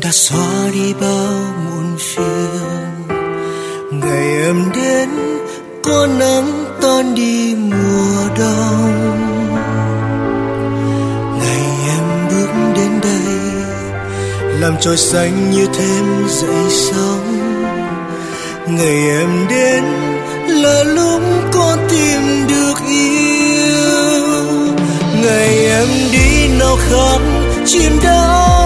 đã xóa đi bao muộn phiền. Ngày em đến có nắng tan đi mùa đông. Ngày em bước đến đây làm trôi xanh như thêm dậy sóng. Ngày em đến là lúc con tìm được yêu. Ngày em đi nào khác chim đã